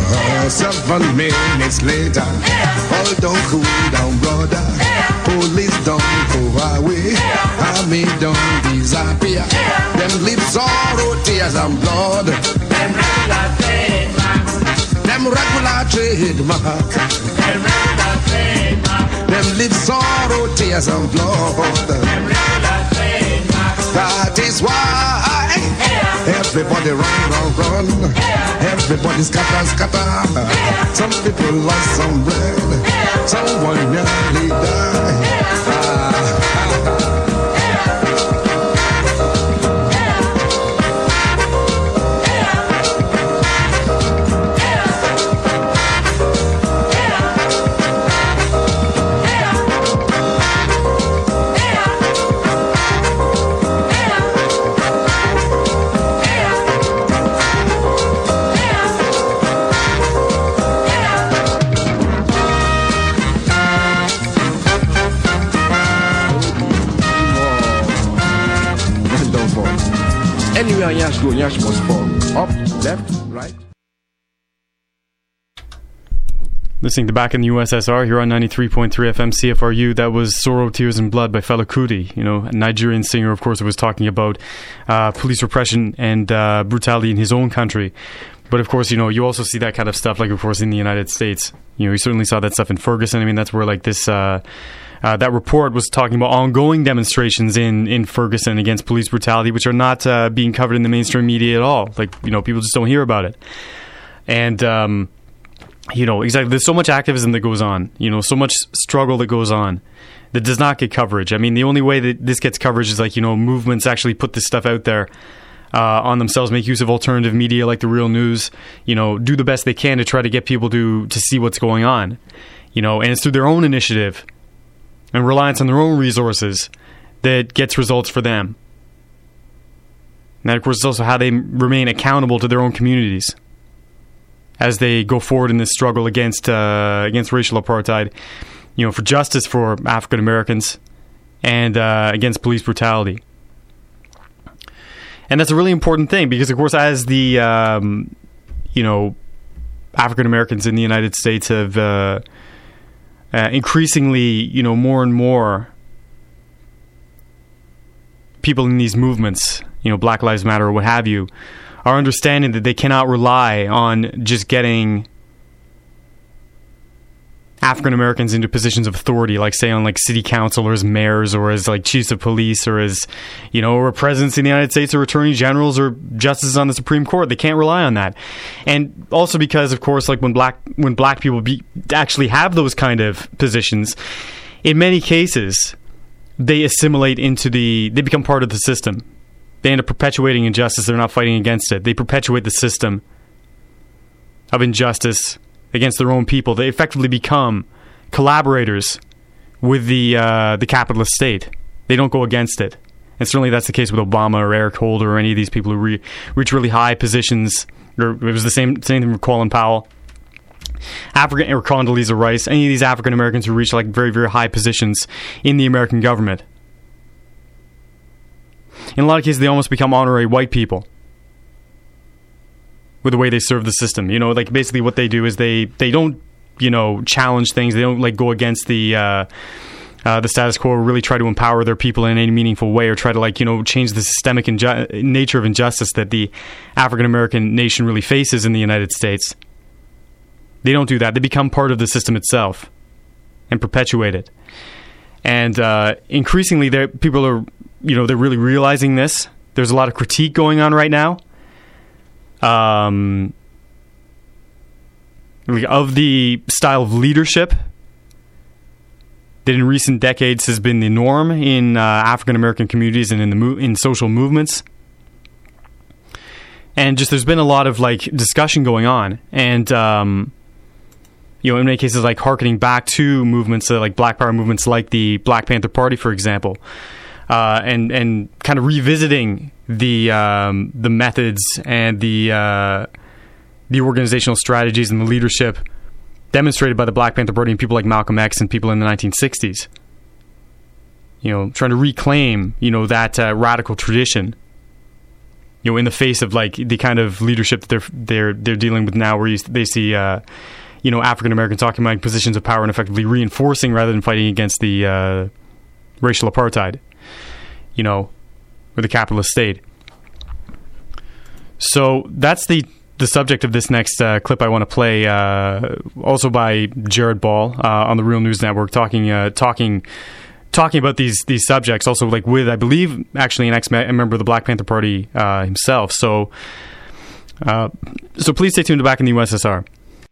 Seven minutes later, all don't cool down, brother. Police don't go away, army don't disappear. Them lips sorrow, tears and blood. Them regular trademark. Them regular trademark. Them regular trademark. Them lips sorrow, tears and blood. Them regular trademark. That is why everybody run, run, run. Everybody scatter, scatter. Some people lost some bread. Someone nearly died. Anywhere Yash go, Yash must fall. Up, left, right. Listening to Back in the U S S R here on ninety-three point three F M C F R U. That was Sorrow, Tears and Blood by Fela Kuti, you know, a Nigerian singer, of course, who was talking about uh, police repression and uh, brutality in his own country. But of course, you know, you also see that kind of stuff, like, of course, in the United States. You know, you certainly saw that stuff in Ferguson. I mean, that's where, like, this... Uh, Uh, that report was talking about ongoing demonstrations in, in Ferguson against police brutality, which are not uh, being covered in the mainstream media at all. Like, you know, people just don't hear about it. And, um, you know, exactly, there's so much activism that goes on, you know, so much struggle that goes on that does not get coverage. I mean, the only way that this gets coverage is, like, you know, movements actually put this stuff out there uh, on themselves, make use of alternative media like The Real News, you know, do the best they can to try to get people to, to see what's going on, you know, and it's through their own initiative and reliance on their own resources that gets results for them. And that, of course, is also how they remain accountable to their own communities as they go forward in this struggle against uh, against racial apartheid, you know, for justice for African Americans and uh, against police brutality. And that's a really important thing because, of course, as the um, you know African Americans in the United States have uh, Uh, increasingly, you know, more and more people in these movements, you know, Black Lives Matter or what have you, are understanding that they cannot rely on just getting African Americans into positions of authority, like, say, on, like, city council or as mayors or as, like, chiefs of police or as, you know, or presidents in the United States or attorney generals or justices on the Supreme Court. They can't rely on that. And also because, of course, like, when black when black people be, actually have those kind of positions, in many cases, they assimilate into the, they become part of the system. They end up perpetuating injustice. They're not fighting against it. They perpetuate the system of injustice against their own people. They effectively become collaborators with the uh, the capitalist state. They don't go against it. And certainly that's the case with Obama or Eric Holder or any of these people who re- reach really high positions. Or it was the same same thing with Colin Powell, African or Condoleezza Rice. Any of these African Americans who reach, like, very very high positions in the American government. In a lot of cases, they almost become honorary white people with the way they serve the system. You know, like, basically what they do is they, they don't, you know, challenge things. They don't, like, go against the uh, uh, the status quo or really try to empower their people in any meaningful way or try to, like, you know, change the systemic inju- nature of injustice that the African-American nation really faces in the United States. They don't do that. They become part of the system itself and perpetuate it. And uh, increasingly, people are, you know, they're really realizing this. There's a lot of critique going on right now. Um, of the style of leadership that in recent decades has been the norm in uh, African American communities and in the mo- in social movements, and just there's been a lot of, like, discussion going on, and um, you know, in many cases, like, harkening back to movements uh, like Black Power movements, like the Black Panther Party, for example. Uh, and and kind of revisiting the um, the methods and the uh, the organizational strategies and the leadership demonstrated by the Black Panther Party and people like Malcolm X and people in the nineteen sixties. You know, trying to reclaim, you know, that uh, radical tradition you know, in the face of like the kind of leadership that they're they're they're dealing with now, where you, they see uh, you know, African Americans occupying positions of power and effectively reinforcing rather than fighting against the uh, racial apartheid, you know, or the capitalist state. So that's the the subject of this next uh, clip I want to play, uh, also by Jared Ball uh, on the Real News Network, talking uh, talking. talking about these these subjects, also like with, I believe, actually an ex-member of the Black Panther Party uh, himself. So, uh, so please stay tuned to Back in the U S S R.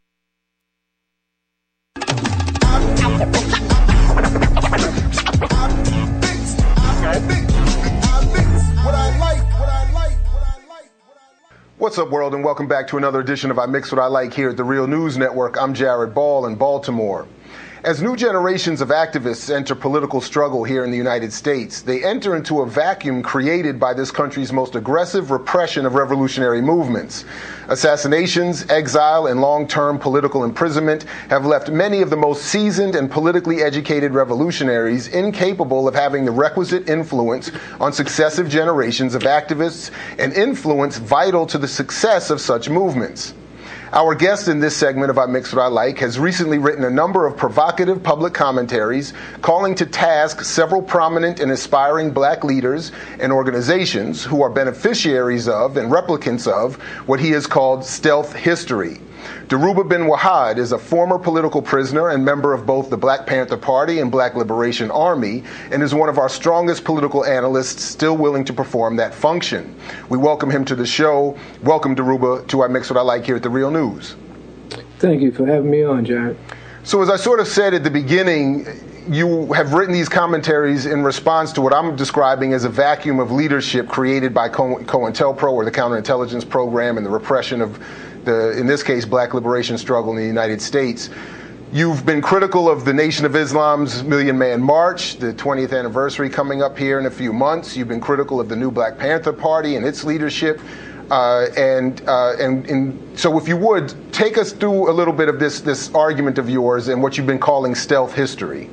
What's up, world, and welcome back to another edition of I Mix What I Like here at the Real News Network. I'm Jared Ball in Baltimore. As new generations of activists enter political struggle here in the United States, they enter into a vacuum created by this country's most aggressive repression of revolutionary movements. Assassinations, exile, and long-term political imprisonment have left many of the most seasoned and politically educated revolutionaries incapable of having the requisite influence on successive generations of activists and influence vital to the success of such movements. Our guest in this segment of I Mix What I Like has recently written a number of provocative public commentaries calling to task several prominent and aspiring black leaders and organizations who are beneficiaries of and replicants of what he has called stealth history. Dhoruba bin Wahad is a former political prisoner and member of both the Black Panther Party and Black Liberation Army, and is one of our strongest political analysts still willing to perform that function. We welcome him to the show. Welcome, Dhoruba, to I Mix What I Like here at The Real News. Thank you for having me on, Jared. So as I sort of said at the beginning, you have written these commentaries in response to what I'm describing as a vacuum of leadership created by COINTELPRO, or the Counterintelligence Program, and the repression of the, in this case, black liberation struggle in the United States. You've been critical of the Nation of Islam's Million Man March, the twentieth anniversary coming up here in a few months. You've been critical of the new Black Panther Party and its leadership. Uh, and, uh, and and so if you would, take us through a little bit of this, this argument of yours and what you've been calling stealth history.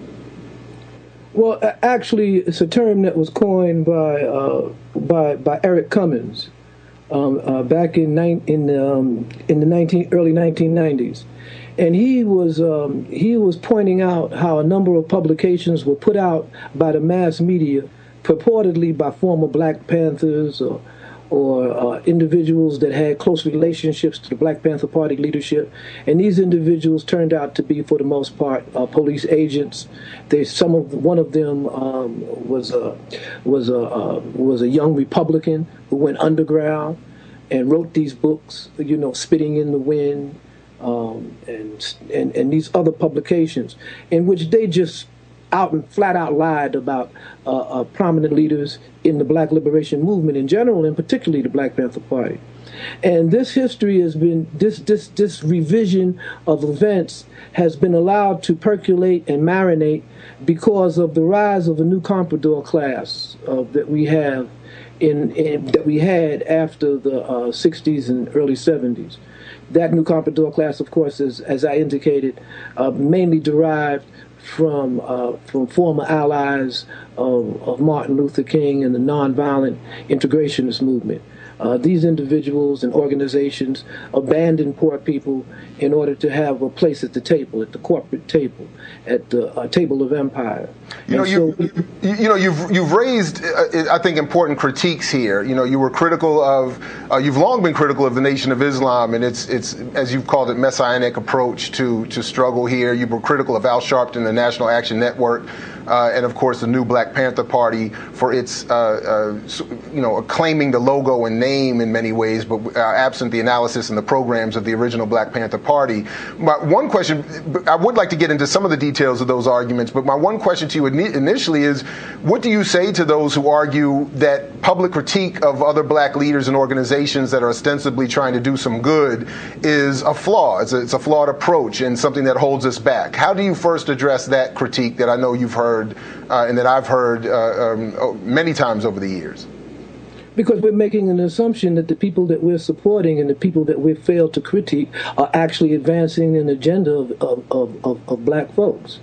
Well, actually, it's a term that was coined by uh, by, by Eric Cummins um, uh, back in ni- in um, in the nineteen early nineteen nineties, and he was um, he was pointing out how a number of publications were put out by the mass media, purportedly by former Black Panthers or or uh, individuals that had close relationships to the Black Panther Party leadership, and these individuals turned out to be, for the most part, uh, police agents. They, some of one of them um, was a was a uh, was a young Republican who went underground and wrote these books, you know, Spitting in the Wind, um, and and and these other publications, in which they just out and flat out lied about uh, uh, prominent leaders in the Black liberation movement in general, and particularly the Black Panther Party. And this history has been, this this this revision of events has been allowed to percolate and marinate because of the rise of a new comprador class uh, that we have in, in that we had after the uh, sixties and early seventies. That new comprador class, of course, is, as I indicated, uh, mainly derived from uh, from former allies of, of Martin Luther King and the nonviolent integrationist movement. Uh, these individuals and organizations abandoned poor people in order to have a place at the table, at the corporate table, at the uh, table of empire. You know, you, so, you, you know, you've you've raised, uh, I think, important critiques here. You know, you were critical of, uh, you've long been critical of the Nation of Islam and its its, as you've called it, messianic approach to to struggle here. You were critical of Al Sharpton, the National Action Network, uh, and of course the new Black Panther Party for its, uh, uh, you know, claiming the logo and name in many ways, but uh, absent the analysis and the programs of the original Black Panther Party. My one question, I would like to get into some of the details of those arguments, but my one question to you initially is, what do you say to those who argue that public critique of other black leaders and organizations that are ostensibly trying to do some good is a flaw? It's a, it's a flawed approach and something that holds us back. How do you first address that critique that I know you've heard uh, and that I've heard uh, um, many times over the years? Because we're making an assumption that the people that we're supporting and the people that we've failed to critique are actually advancing an agenda of, of, of, of, of black folks.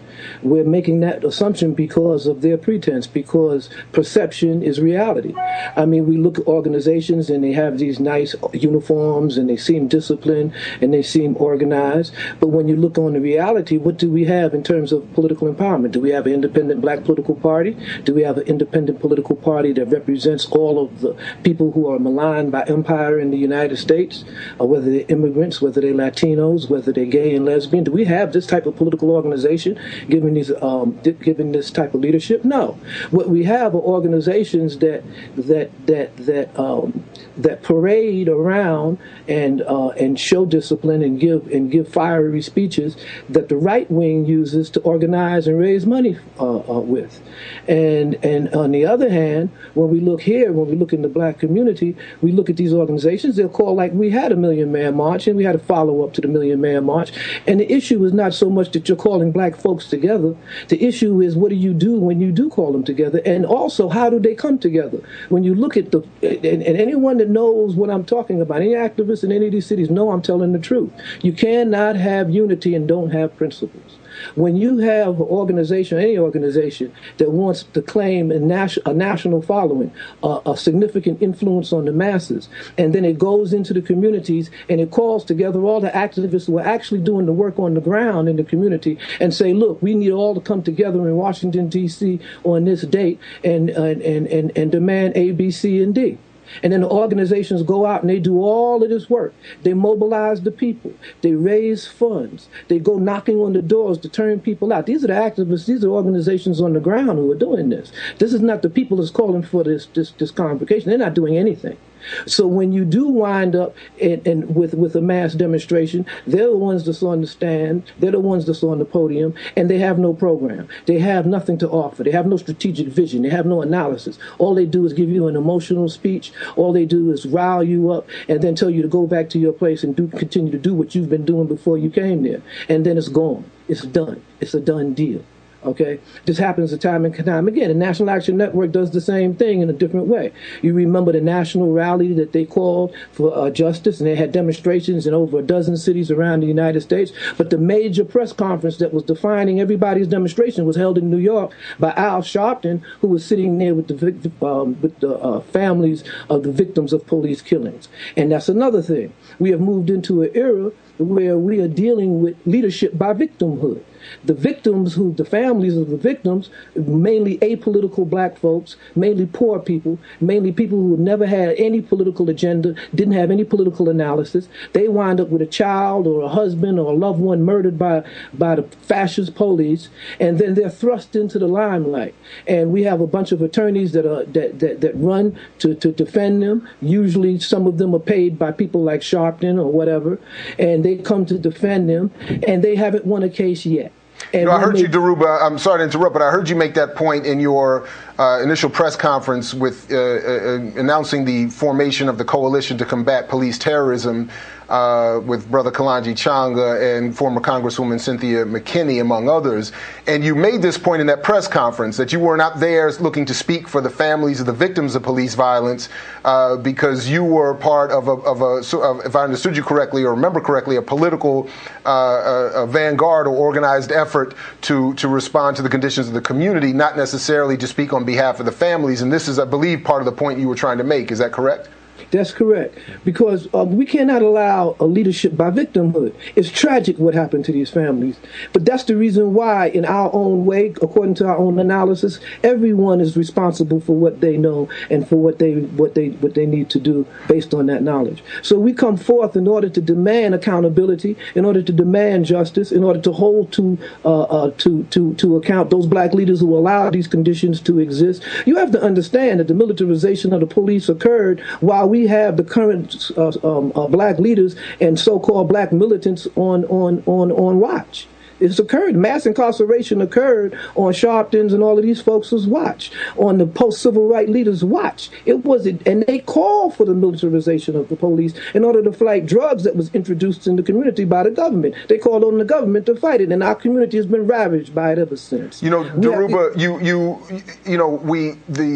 We're making that assumption because of their pretense, because perception is reality. I mean, we look at organizations and they have these nice uniforms and they seem disciplined and they seem organized. But when you look on the reality, what do we have in terms of political empowerment? Do we have an independent black political party? Do we have an independent political party that represents all of the people who are maligned by empire in the United States, or whether they're immigrants, whether they're Latinos, whether they're gay and lesbian? Do we have this type of political organization given these um, given this type of leadership? No. What we have are organizations that that that that um, that parade around and uh, and show discipline and give and give fiery speeches that the right wing uses to organize and raise money uh, uh, with. And and on the other hand, when we look here, when we look in the black community, we look at these organizations, they'll call like we had a Million Man March and we had a follow-up to the Million Man March. And the issue is not so much that you're calling black folks together. The issue is, what do you do when you do call them together? And also, how do they come together? When you look at the, and, and anyone that knows what I'm talking about, any activists in any of these cities know I'm telling the truth. You cannot have unity and don't have principles. When you have an organization, any organization that wants to claim a, nas- a national following, uh, a significant influence on the masses, and then it goes into the communities and it calls together all the activists who are actually doing the work on the ground in the community and say, look, we need all to come together in Washington, D C on this date and, and, and, and, and demand A, B, C, and D. And then the organizations go out and they do all of this work. They mobilize the people. They raise funds. They go knocking on the doors to turn people out. These are the activists. These are organizations on the ground who are doing this. This is not the people that's calling for this this, this convocation. They're not doing anything. So when you do wind up in, in, with, with a mass demonstration, they're the ones that's on the stand, they're the ones that's on the podium, and they have no program. They have nothing to offer. They have no strategic vision. They have no analysis. All they do is give you an emotional speech. All they do is rile you up and then tell you to go back to your place and do continue to do what you've been doing before you came there. And then it's gone. It's done. It's a done deal. Okay, this happens time and time again. The National Action Network does the same thing in a different way. You remember the national rally that they called for uh, justice, and they had demonstrations in over a dozen cities around the United States. But the major press conference that was defining everybody's demonstration was held in New York by Al Sharpton, who was sitting there with the um, with the uh, families of the victims of police killings. And that's another thing. We have moved into an era where we are dealing with leadership by victimhood. The victims, who the families of the victims, mainly apolitical black folks, mainly poor people, mainly people who never had any political agenda, didn't have any political analysis. They wind up with a child or a husband or a loved one murdered by by the fascist police, and then they're thrust into the limelight. And we have a bunch of attorneys that are that that, that run to, to defend them. Usually, some of them are paid by people like Sharpton or whatever, and they come to defend them, and they haven't won a case yet. You know, I heard you, Dhoruba, I'm sorry to interrupt, but I heard you make that point in your uh, initial press conference with uh, uh, announcing the formation of the Coalition to Combat Police Terrorism uh, with Brother Kalonji Changa and former Congresswoman Cynthia McKinney, among others. And you made this point in that press conference that you were not there looking to speak for the families of the victims of police violence uh, because you were part of a, of a, of, if I understood you correctly or remember correctly, a political uh, a, a vanguard or organized effort to, to respond to the conditions of the community, not necessarily to speak on behalf of the families. And this is, I believe, part of the point you were trying to make. Is that correct? That's correct, because uh, we cannot allow a leadership by victimhood. It's tragic what happened to these families, but that's the reason why, in our own way, according to our own analysis, everyone is responsible for what they know and for what they what they what they need to do based on that knowledge. So we come forth in order to demand accountability, in order to demand justice, in order to hold to uh, uh, to to to account those black leaders who allow these conditions to exist. You have to understand that the militarization of the police occurred while we have the current uh, um, uh, black leaders and so-called black militants on on on on watch. It's occurred. Mass incarceration occurred on Sharpton's and all of these folks' watch, on the post-civil rights leaders' watch. It was, and they called for the militarization of the police in order to fight drugs that was introduced in the community by the government. They called on the government to fight it, and our community has been ravaged by it ever since. You know, Dhoruba, you you you know, we the